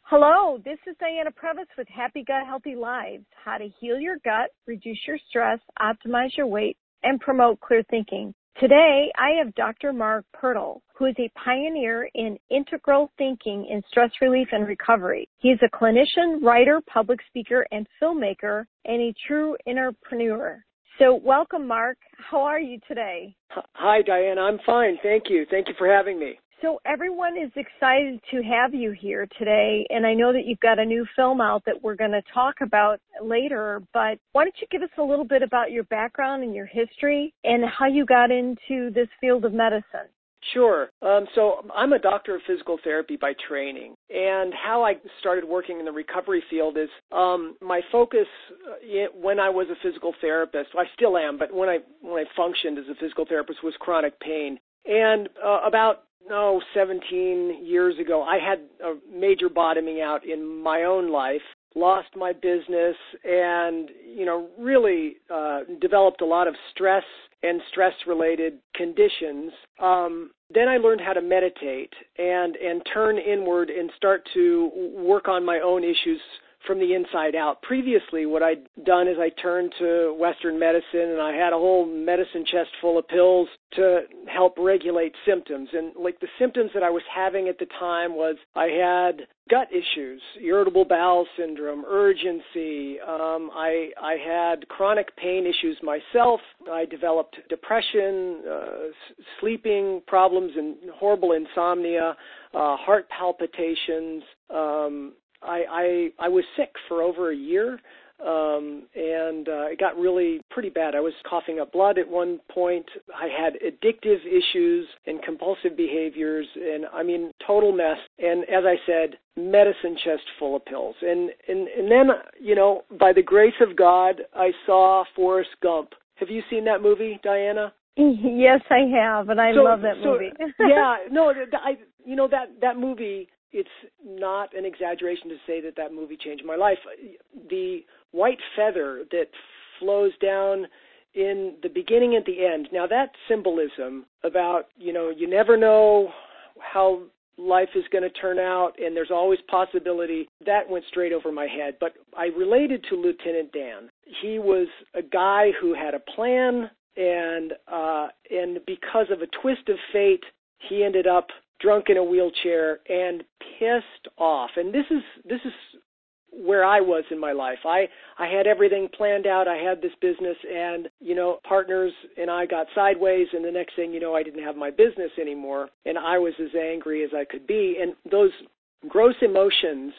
Hello, this is Diana Previs with Happy Gut, Healthy Lives, how to heal your gut, reduce your stress, optimize your weight, and promote clear thinking. Today, I have Dr. Mark Pertl, who is a pioneer in integral thinking in stress relief and recovery. He is a clinician, writer, public speaker, and filmmaker, and a true entrepreneur. So welcome, Mark. How are you today? Hi, Diana. I'm fine. Thank you. Thank you for having me. So everyone is excited to have you here today, and I know that you've got a new film out that we're going to talk about later, but why don't you give us a little bit about your background and your history and how you got into this field of medicine? Sure. So I'm a doctor of physical therapy by training, and how I started working in the recovery field is my focus when I was a physical therapist, I still am, but when I functioned as a physical therapist was chronic pain. And about 17 years ago, I had a major bottoming out in my own life, lost my business, and, really developed a lot of stress and stress-related conditions. Then I learned how to meditate and turn inward and start to work on my own issues from the inside out. Previously, what I'd done is I turned to Western medicine, and I had a whole medicine chest full of pills to help regulate symptoms. And like the symptoms that I was having at the time was I had gut issues, irritable bowel syndrome, urgency. I had chronic pain issues myself. I developed depression, sleeping problems, and horrible insomnia, heart palpitations. I was sick for over a year, and it got really pretty bad. I was coughing up blood at one point. I had addictive issues and compulsive behaviors, and total mess. And as I said, medicine chest full of pills. And then, by the grace of God, I saw Forrest Gump. Have you seen that movie, Diana? Yes, I have, and I love that movie. That movie. It's not an exaggeration to say that movie changed my life. The white feather that flows down in the beginning and the end. Now that symbolism about, you never know how life is going to turn out and there's always possibility, that went straight over my head. But I related to Lieutenant Dan. He was a guy who had a plan, and because of a twist of fate, he ended up drunk in a wheelchair and pissed off. And this is where I was in my life. I had everything planned out. I had this business, and partners and I got sideways, and the next thing I didn't have my business anymore, and I was as angry as I could be. And those gross emotions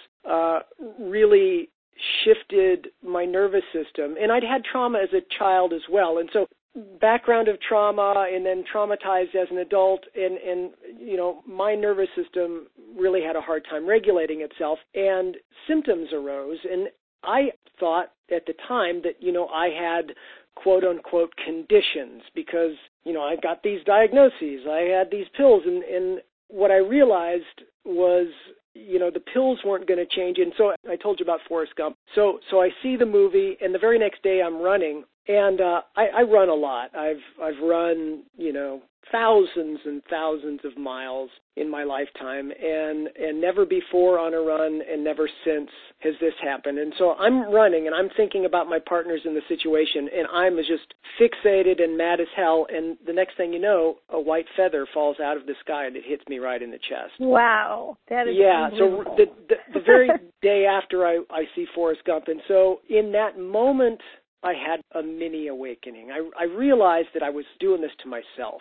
really shifted my nervous system. And I'd had trauma as a child as well, and so background of trauma, and then traumatized as an adult, and my nervous system really had a hard time regulating itself, and symptoms arose. And I thought at the time that I had quote unquote conditions because I got these diagnoses, I had these pills, and what I realized was the pills weren't going to change. And so I told you about Forrest Gump. So I see the movie, and the very next day I'm running. And I run a lot. I've run, thousands and thousands of miles in my lifetime, and never before on a run and never since has this happened. And so I'm running, and I'm thinking about my partners in the situation, and I'm just fixated and mad as hell. And the next thing you know, a white feather falls out of the sky, and it hits me right in the chest. Wow, that is unbelievable. So the very day after I see Forrest Gump, and so in that moment, I had a mini awakening. I realized that I was doing this to myself.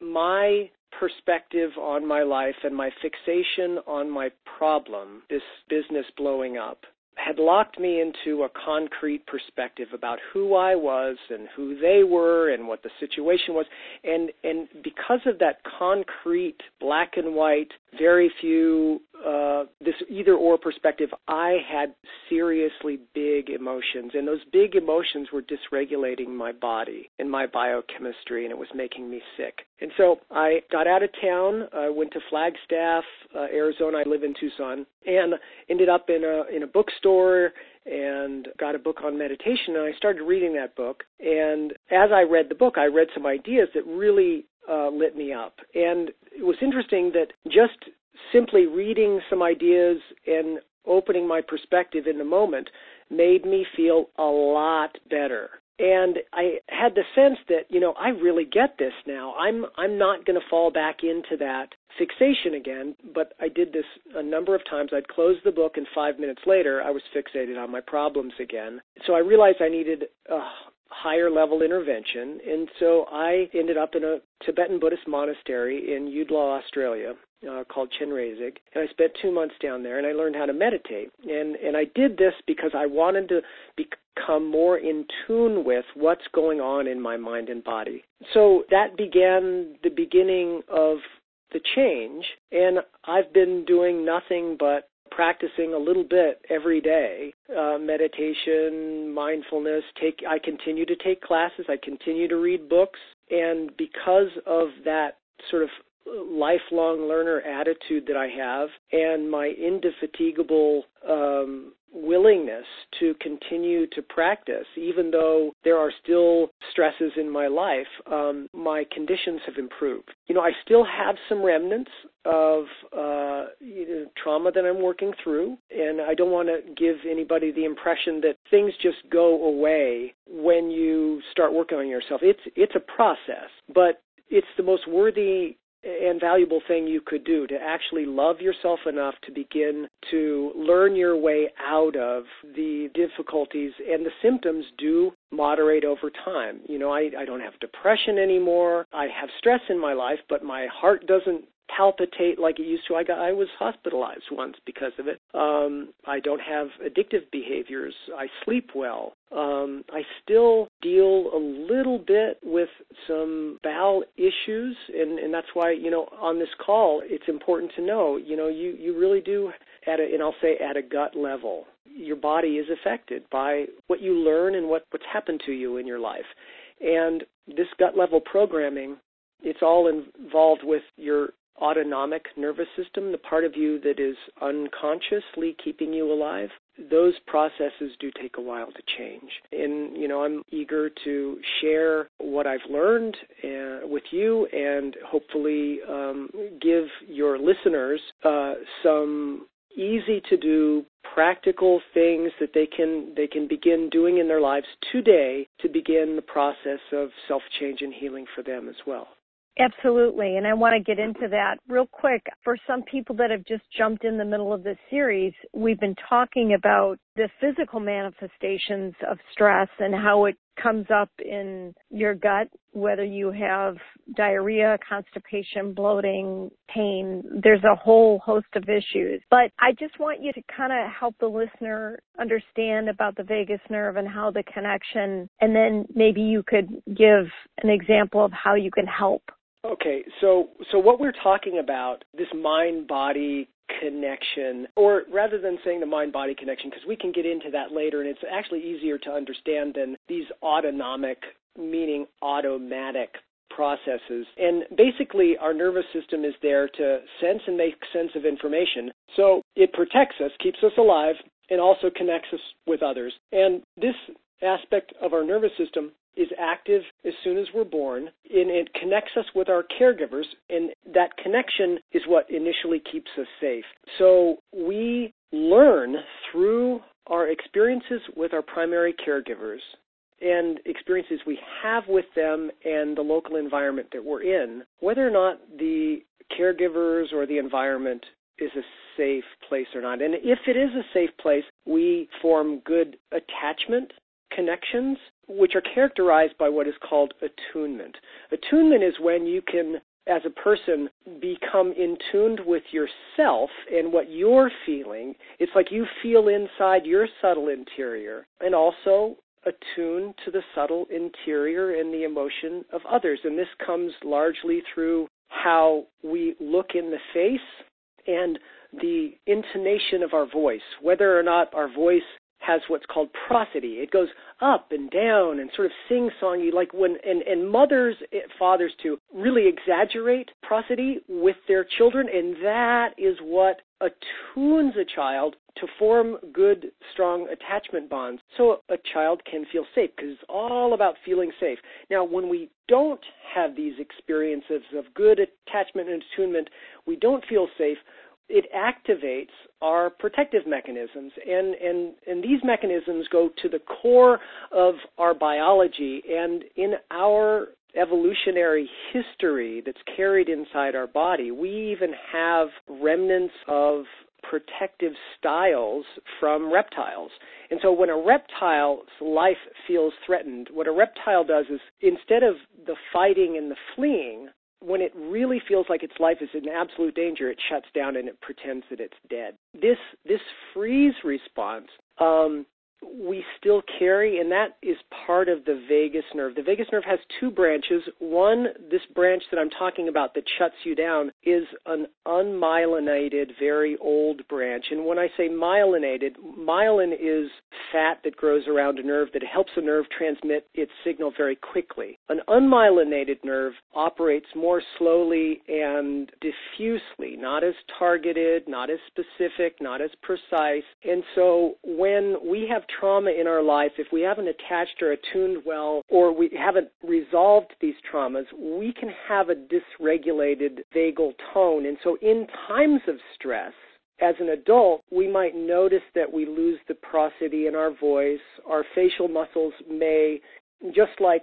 My perspective on my life and my fixation on my problem, this business blowing up, had locked me into a concrete perspective about who I was and who they were and what the situation was. And because of that concrete, black and white, very few, this either-or perspective, I had seriously big emotions. And those big emotions were dysregulating my body and my biochemistry, and it was making me sick. And so I got out of town, I went to Flagstaff, Arizona. I live in Tucson, and ended up in a bookstore and got a book on meditation, and I started reading that book. And as I read the book, I read some ideas that really lit me up. And it was interesting that just simply reading some ideas and opening my perspective in the moment made me feel a lot better. And I had the sense that, I really get this now. I'm not going to fall back into that fixation again, but I did this a number of times. I'd close the book, and 5 minutes later, I was fixated on my problems again. So I realized I needed a higher level intervention, and so I ended up in a Tibetan Buddhist monastery in Yudlaw, Australia, called Chenrezig, and I spent 2 months down there, and I learned how to meditate. And I did this because I wanted to become more in tune with what's going on in my mind and body. So that began the beginning of the change, and I've been doing nothing but practicing a little bit every day, meditation, mindfulness. I continue to take classes. I continue to read books. And because of that sort of lifelong learner attitude that I have and my indefatigable willingness to continue to practice, even though there are still stresses in my life, my conditions have improved. I still have some remnants of trauma that I'm working through, and I don't want to give anybody the impression that things just go away when you start working on yourself. It's a process, but it's the most worthy and valuable thing you could do, to actually love yourself enough to begin to learn your way out of the difficulties, and the symptoms do moderate over time. I don't have depression anymore. I have stress in my life, but my heart doesn't palpitate like it used to. I was hospitalized once because of it. I don't have addictive behaviors. I sleep well. I still deal a little bit with some bowel issues, and that's why, on this call, it's important to know, you really do, and I'll say at a gut level, your body is affected by what you learn and what's happened to you in your life. And this gut level programming, it's all involved with your autonomic nervous system, the part of you that is unconsciously keeping you alive. Those processes do take a while to change. And, I'm eager to share what I've learned with you, and hopefully give your listeners some easy-to-do, practical things that they can begin doing in their lives today to begin the process of self-change and healing for them as well. Absolutely, and I want to get into that real quick. For some people that have just jumped in the middle of this series, we've been talking about the physical manifestations of stress and how it comes up in your gut, whether you have diarrhea, constipation, bloating, pain. There's a whole host of issues. But I just want you to kind of help the listener understand about the vagus nerve and how the connection, and then maybe you could give an example of how you can help. Okay, so what we're talking about, this mind-body connection, or rather than saying the mind-body connection, because we can get into that later, and it's actually easier to understand than these autonomic, meaning automatic processes. And basically, our nervous system is there to sense and make sense of information. So it protects us, keeps us alive, and also connects us with others. And this aspect of our nervous system is active as soon as we're born, and it connects us with our caregivers, and that connection is what initially keeps us safe. So we learn through our experiences with our primary caregivers and experiences we have with them and the local environment that we're in, whether or not the caregivers or the environment is a safe place or not. And if it is a safe place, we form good attachment connections, which are characterized by what is called attunement. Attunement is when you can, as a person, become in tuned with yourself and what you're feeling. It's like you feel inside your subtle interior, and also attune to the subtle interior and the emotion of others. And this comes largely through how we look in the face and the intonation of our voice, whether or not our voice has what's called prosody. It goes up and down and sort of sing-songy, like when, and mothers, fathers too, really exaggerate prosody with their children, and that is what attunes a child to form good, strong attachment bonds so a child can feel safe, because it's all about feeling safe. Now, when we don't have these experiences of good attachment and attunement, we don't feel safe, it activates our protective mechanisms. And these mechanisms go to the core of our biology, and in our evolutionary history that's carried inside our body, we even have remnants of protective styles from reptiles. And so when a reptile's life feels threatened, what a reptile does is, instead of the fighting and the fleeing, when it really feels like its life is in absolute danger, it shuts down and it pretends that it's dead. This freeze response we still carry, and that is part of the vagus nerve. The vagus nerve has two branches. One, this branch that I'm talking about that shuts you down, is an unmyelinated, very old branch. And when I say myelinated, myelin is fat that grows around a nerve that helps a nerve transmit its signal very quickly. An unmyelinated nerve operates more slowly and diffusely, not as targeted, not as specific, not as precise. And so when we have trauma in our life, if we haven't attached or attuned well, or we haven't resolved these traumas, we can have a dysregulated vagal tone. And so in times of stress, as an adult, we might notice that we lose the prosody in our voice. Our facial muscles may, just like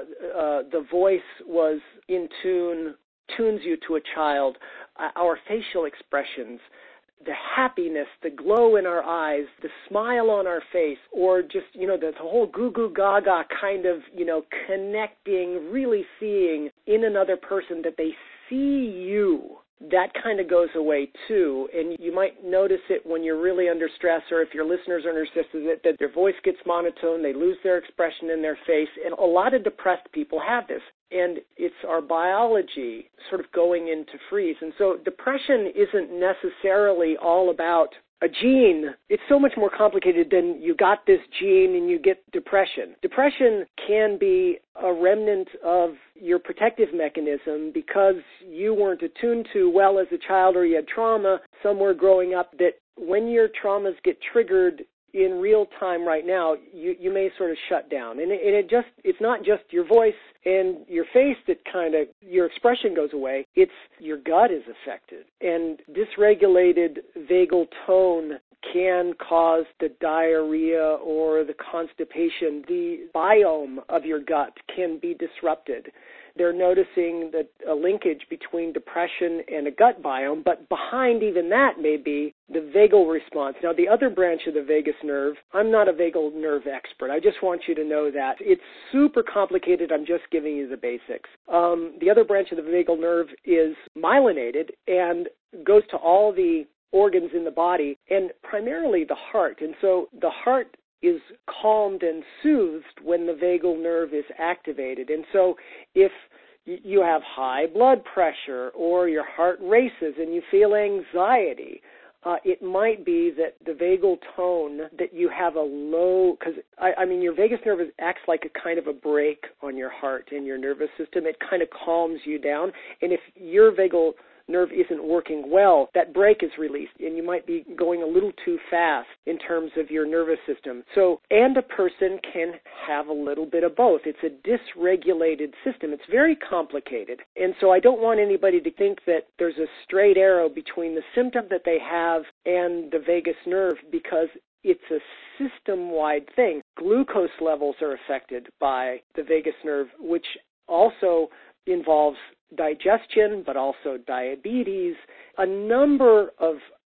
the voice was in tune, tunes you to a child, our facial expressions, the happiness, the glow in our eyes, the smile on our face, or just, the whole goo-goo gaga kind of, connecting, really seeing in another person that they see you. That kind of goes away too, and you might notice it when you're really under stress, or if your listeners are under stress, that their voice gets monotone, they lose their expression in their face, and a lot of depressed people have this. And it's our biology sort of going into freeze. And so depression isn't necessarily all about a gene. It's so much more complicated than you got this gene and you get depression. Depression can be a remnant of your protective mechanism because you weren't attuned to well as a child, or you had trauma somewhere growing up that when your traumas get triggered in real time right now, you may sort of shut down. And it's not just your voice and your face that kind of, your expression goes away. It's your gut is affected. And dysregulated vagal tone can cause the diarrhea or the constipation. The biome of your gut can be disrupted. They're noticing that a linkage between depression and a gut biome, but behind even that may be the vagal response. Now, the other branch of the vagus nerve, I'm not a vagal nerve expert. I just want you to know that. It's super complicated. I'm just giving you the basics. The other branch of the vagal nerve is myelinated and goes to all the organs in the body, and primarily the heart. And so the heart is calmed and soothed when the vagal nerve is activated. And so if you have high blood pressure or your heart races and you feel anxiety, it might be that the vagal tone, that you have a low, because your vagus nerve acts like a kind of a brake on your heart and your nervous system. It kind of calms you down. And if your vagal nerve isn't working well, that brake is released, and you might be going a little too fast in terms of your nervous system. So, and a person can have a little bit of both. It's a dysregulated system. It's very complicated. And so I don't want anybody to think that there's a straight arrow between the symptom that they have and the vagus nerve, because it's a system-wide thing. Glucose levels are affected by the vagus nerve, which also involves digestion, but also diabetes. A number of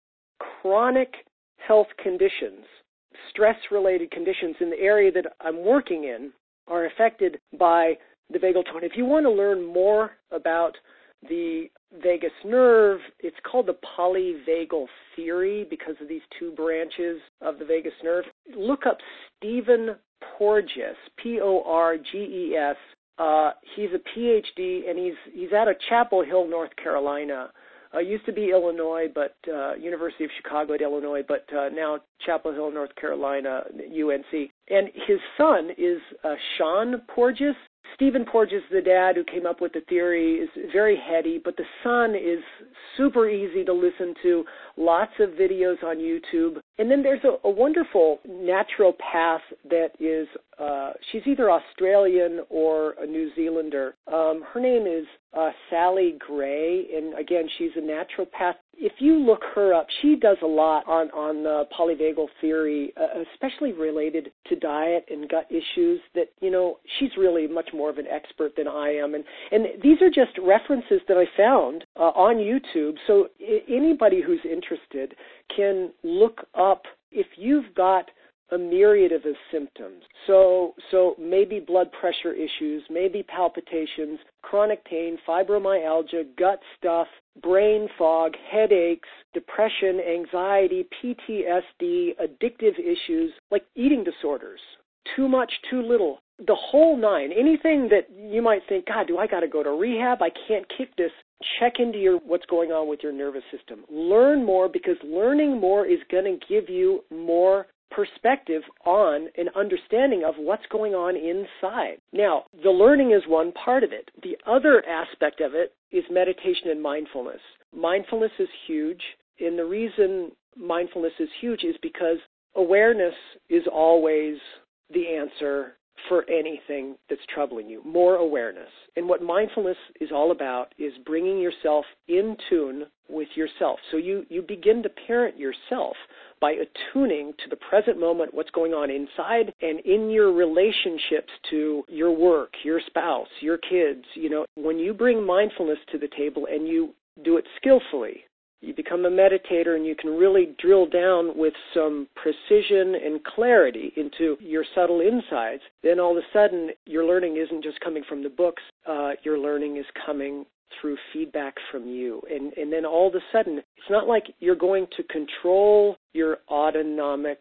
chronic health conditions, stress-related conditions in the area that I'm working in are affected by the vagal tone. If you want to learn more about the vagus nerve, it's called the polyvagal theory because of these two branches of the vagus nerve. Look up Stephen Porges, Porges. He's a PhD, and he's out of Chapel Hill, North Carolina. Used to be Illinois, but University of Chicago at Illinois, but now Chapel Hill, North Carolina, UNC. And his son is Sean Porges. Stephen Porges, the dad who came up with the theory, is very heady, but the son is super easy to listen to. Lots of videos on YouTube. And then there's a wonderful naturopath that is, she's either Australian or a New Zealander. Her name is Sally Gray, and again, she's a naturopath. If you look her up, she does a lot on polyvagal theory, especially related to diet and gut issues that, she's really much more of an expert than I am. And these are just references that I found on YouTube. So anybody who's interested can look up if you've got a myriad of symptoms. So maybe blood pressure issues, maybe palpitations, chronic pain, fibromyalgia, gut stuff, brain fog, headaches, depression, anxiety, PTSD, addictive issues, like eating disorders, too much, too little, the whole nine. Anything that you might think, God, do I got to go to rehab? I can't kick this. Check into what's going on with your nervous system. Learn more, because learning more is going to give you more perspective on an understanding of what's going on inside. Now, the learning is one part of it. The other aspect of it is meditation and mindfulness. Mindfulness is huge, and the reason mindfulness is huge is because awareness is always the answer for anything that's troubling you, more awareness. And what mindfulness is all about is bringing yourself in tune with yourself. So you begin to parent yourself by attuning to the present moment, what's going on inside and in your relationships to your work, your spouse, your kids. When you bring mindfulness to the table and you do it skillfully, you become a meditator, and you can really drill down with some precision and clarity into your subtle insides. Then all of a sudden, your learning isn't just coming from the books. Your learning is coming through feedback from you. And then all of a sudden, it's not like you're going to control your automatic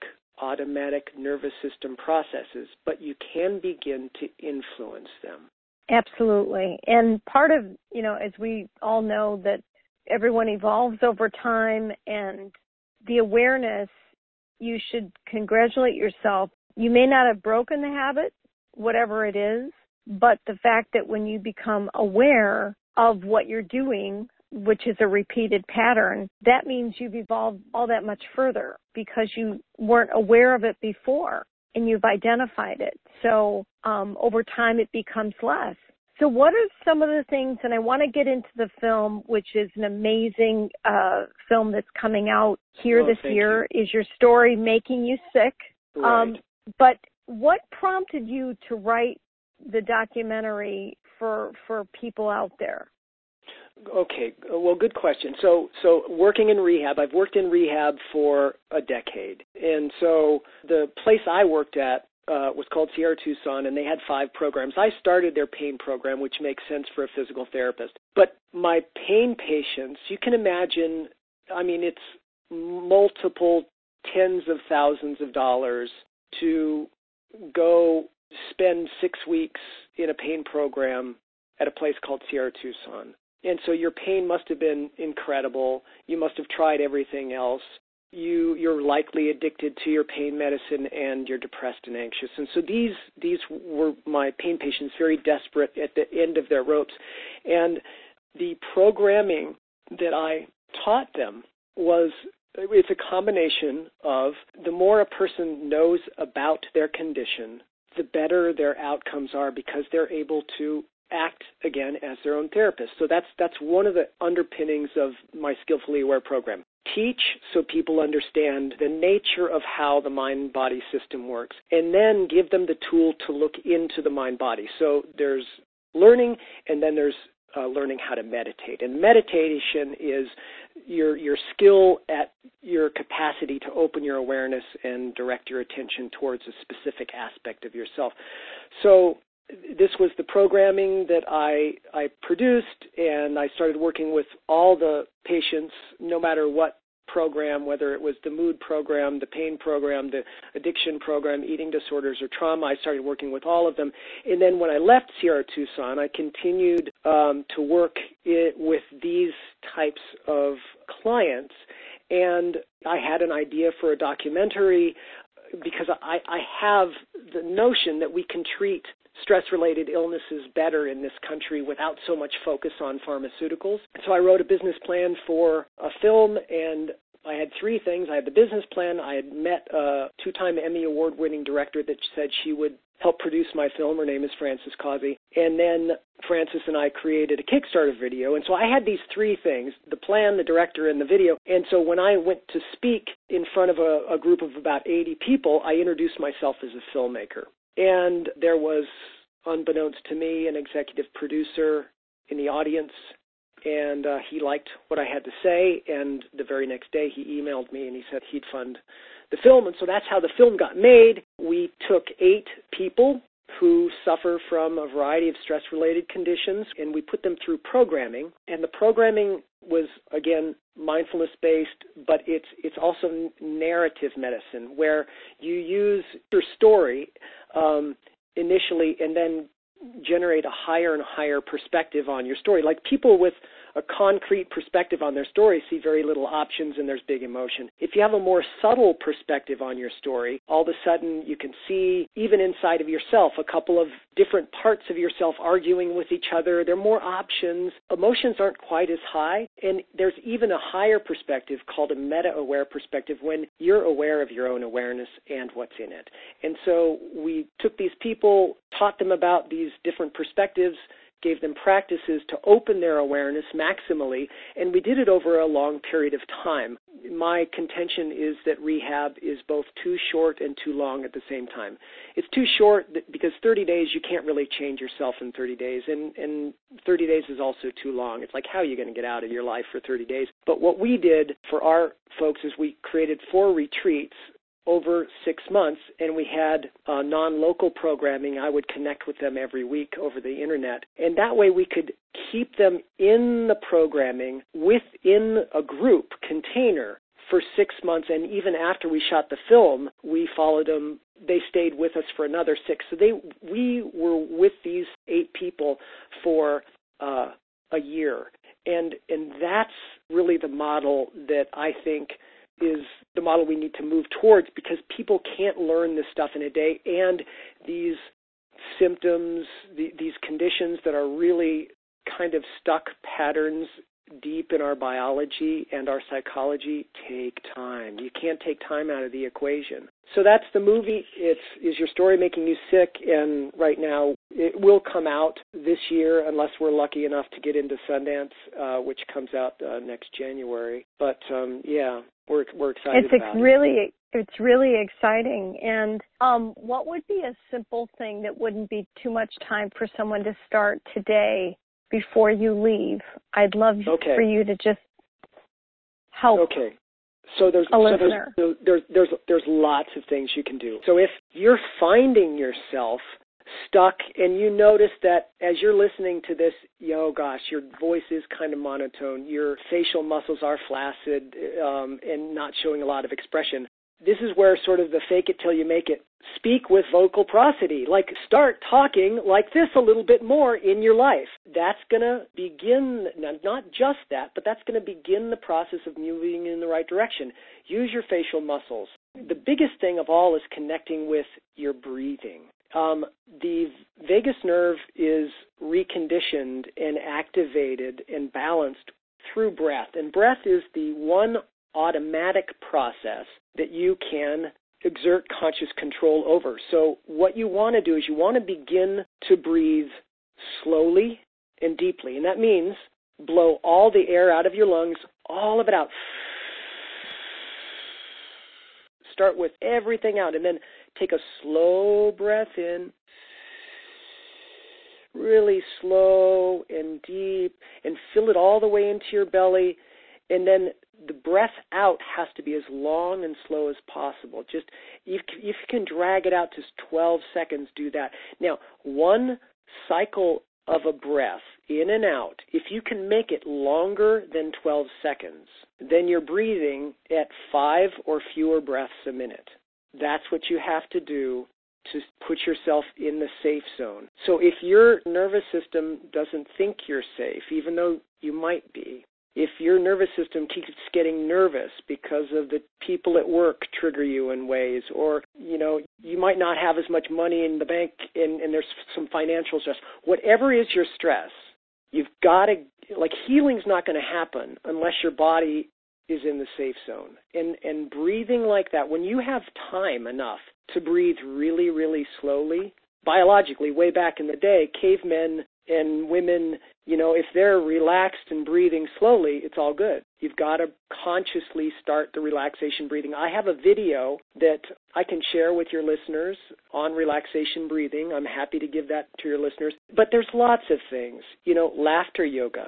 nervous system processes, but you can begin to influence them. Absolutely. And part of, as we all know, that everyone evolves over time, and the awareness, you should congratulate yourself. You may not have broken the habit, whatever it is, but the fact that when you become aware of what you're doing, which is a repeated pattern, that means you've evolved all that much further because you weren't aware of it before and you've identified it. So over time it becomes less. So what are some of the things, and I want to get into the film, which is an amazing film that's coming out here this year, Is Your Story Making You Sick? Right. But what prompted you to write the documentary for people out there? Okay, well, good question. So working in rehab, I've worked in rehab for a decade. And so the place I worked at was called Sierra Tucson, and they had 5 programs. I started their pain program, which makes sense for a physical therapist. But my pain patients, you can imagine, it's multiple tens of thousands of dollars to go spend 6 weeks in a pain program at a place called Sierra Tucson. And so your pain must have been incredible. You must have tried everything else. You're likely addicted to your pain medicine, and you're depressed and anxious. And so these were my pain patients, very desperate at the end of their ropes. And the programming that I taught them it's a combination of the more a person knows about their condition, the better their outcomes are, because they're able to act again as their own therapist. So that's one of the underpinnings of my Skillfully Aware program. Teach so people understand the nature of how the mind-body system works, and then give them the tool to look into the mind-body. So there's learning, and then there's learning how to meditate. And meditation is your skill at your capacity to open your awareness and direct your attention towards a specific aspect of yourself. So this was the programming that I produced, and I started working with all the patients, no matter what program, whether it was the mood program, the pain program, the addiction program, eating disorders, or trauma. I started working with all of them. And then when I left Sierra Tucson, I continued to work with these types of clients. And I had an idea for a documentary because I have the notion that we can treat stress-related illnesses better in this country without so much focus on pharmaceuticals. So I wrote a business plan for a film and I had three things. I had the business plan. I had met a 2-time Emmy Award-winning director that said she would help produce my film. Her name is Frances Causey. And then Frances and I created a Kickstarter video. And so I had these three things, the plan, the director, and the video. And so when I went to speak in front of a group of about 80 people, I introduced myself as a filmmaker. And there was, unbeknownst to me, an executive producer in the audience, and he liked what I had to say, and the very next day he emailed me and he said he'd fund the film, and so that's how the film got made. We took 8 people who suffer from a variety of stress-related conditions, and we put them through programming, and the programming was, again, mindfulness-based, but it's also narrative medicine, where you use your story initially and then generate a higher and higher perspective on your story. Like people with a concrete perspective on their story see very little options and there's big emotion. If you have a more subtle perspective on your story, all of a sudden you can see, even inside of yourself, a couple of different parts of yourself arguing with each other. There are more options. Emotions aren't quite as high. And there's even a higher perspective called a meta-aware perspective when you're aware of your own awareness and what's in it. And so we took these people, taught them about these different perspectives, gave them practices to open their awareness maximally, and we did it over a long period of time. My contention is that rehab is both too short and too long at the same time. It's too short because 30 days, you can't really change yourself in 30 days, and 30 days is also too long. It's like, how are you going to get out of your life for 30 days? But what we did for our folks is we created 4 retreats over 6 months, and we had non-local programming. I would connect with them every week over the internet, and that way we could keep them in the programming within a group container for 6 months, and even after we shot the film, we followed them. They stayed with us for another 6. So we were with these 8 people for a year, and that's really the model that I think is the model we need to move towards, because people can't learn this stuff in a day, and these symptoms, these conditions that are really kind of stuck patterns deep in our biology and our psychology take time. You can't take time out of the equation. So that's the movie. Is Your Story Making You Sick? And right now it will come out this year unless we're lucky enough to get into Sundance, which comes out next January. But yeah, we're excited about it. It's really exciting. And what would be a simple thing that wouldn't be too much time for someone to start today before you leave? I'd love for you to just help. Okay. So there's lots of things you can do. So if you're finding yourself stuck and you notice that as you're listening to this, oh gosh, your voice is kind of monotone, your facial muscles are flaccid and not showing a lot of expression, this is where sort of the fake it till you make it. Speak with vocal prosody. Like, start talking like this a little bit more in your life. That's going to begin, not just that, but that's going to begin the process of moving in the right direction. Use your facial muscles. The biggest thing of all is connecting with your breathing. The vagus nerve is reconditioned and activated and balanced through breath. And breath is the one automatic process that you can exert conscious control over. So what you want to do is you want to begin to breathe slowly and deeply. And that means blow all the air out of your lungs, all of it out. Start with everything out, and then take a slow breath in, really slow and deep, and fill it all the way into your belly. And then the breath out has to be as long and slow as possible. Just if you can drag it out to 12 seconds, do that. Now, one cycle of a breath in and out, if you can make it longer than 12 seconds, then you're breathing at 5 or fewer breaths a minute. That's what you have to do to put yourself in the safe zone. So if your nervous system doesn't think you're safe, even though you might be, if your nervous system keeps getting nervous because of the people at work trigger you in ways, or, you might not have as much money in the bank and there's some financial stress, whatever is your stress, you've got to, healing's not going to happen unless your body is in the safe zone. And breathing like that, when you have time enough to breathe really, really slowly, biologically, way back in the day, cavemen and women, if they're relaxed and breathing slowly, it's all good. You've got to consciously start the relaxation breathing. I have a video that I can share with your listeners on relaxation breathing. I'm happy to give that to your listeners. But there's lots of things. Laughter yoga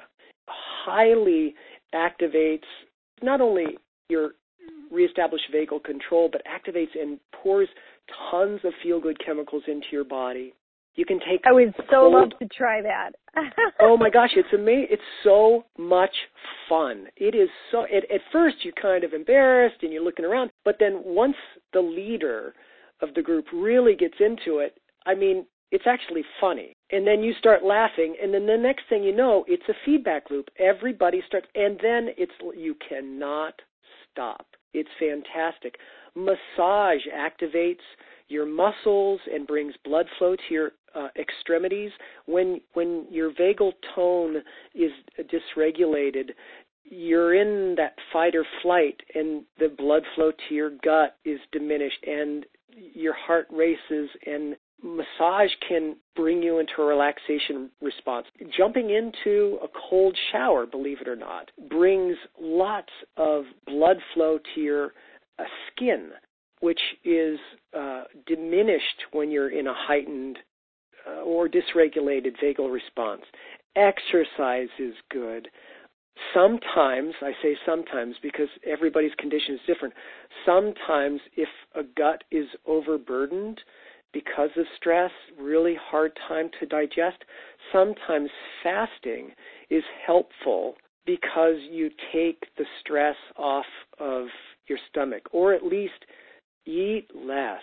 highly activates not only your reestablished vagal control, but activates and pours tons of feel-good chemicals into your body. You can take. I would so love to try that. Oh my gosh, it's amazing! It's so much fun. It is so. At first, you're kind of embarrassed and you're looking around, but then once the leader of the group really gets into it, it's actually funny. And then you start laughing, and then the next thing you know, it's a feedback loop. Everybody starts, and then you cannot stop. It's fantastic. Massage activates your muscles and brings blood flow to your extremities. When your vagal tone is dysregulated, you're in that fight or flight, and the blood flow to your gut is diminished, and your heart races, and massage can bring you into a relaxation response. Jumping into a cold shower, believe it or not, brings lots of blood flow to your skin, which is diminished when you're in a heightened or dysregulated vagal response. Exercise is good. Sometimes, I say sometimes because everybody's condition is different, sometimes if a gut is overburdened because of stress, really hard time to digest, sometimes fasting is helpful because you take the stress off of your stomach, or at least eat less.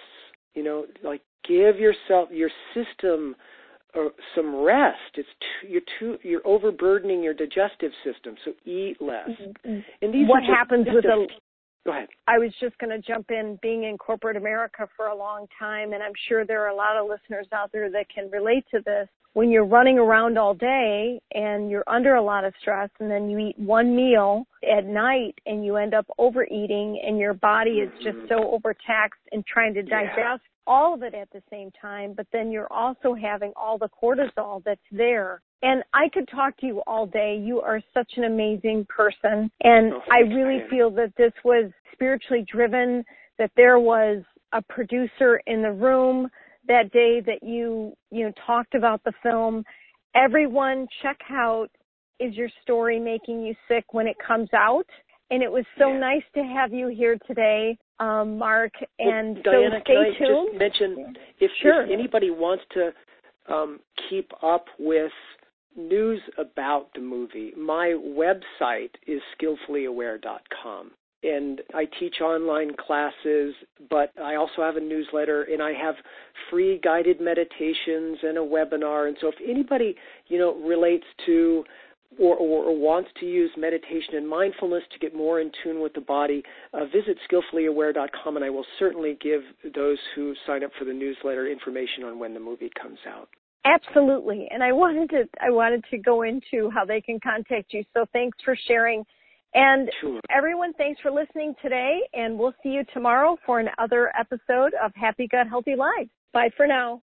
Give yourself, your system, some rest. You're overburdening your digestive system, so eat less. Mm-hmm. And these what happens with Go ahead. I was just going to jump in, being in corporate America for a long time, and I'm sure there are a lot of listeners out there that can relate to this. When you're running around all day and you're under a lot of stress, and then you eat one meal at night and you end up overeating, and your body is just so overtaxed and trying to digest all of it at the same time, but then you're also having all the cortisol that's there. And I could talk to you all day. You are such an amazing person. And I really feel that this was spiritually driven, that there was a producer in the room that day that you talked about the film. Everyone, check out Is Your Story Making You Sick when it comes out. And it was so nice to have you here today, Mark. And Diana, so stay tuned. Can I just mention, if anybody wants to keep up with news about the movie, my website is skillfullyaware.com. And I teach online classes, but I also have a newsletter, and I have free guided meditations and a webinar. And so if anybody, relates to or wants to use meditation and mindfulness to get more in tune with the body, visit skillfullyaware.com, and I will certainly give those who sign up for the newsletter information on when the movie comes out. Absolutely. And I wanted to go into how they can contact you. So thanks for sharing. And everyone, thanks for listening today, and we'll see you tomorrow for another episode of Happy Gut, Healthy Lives. Bye for now.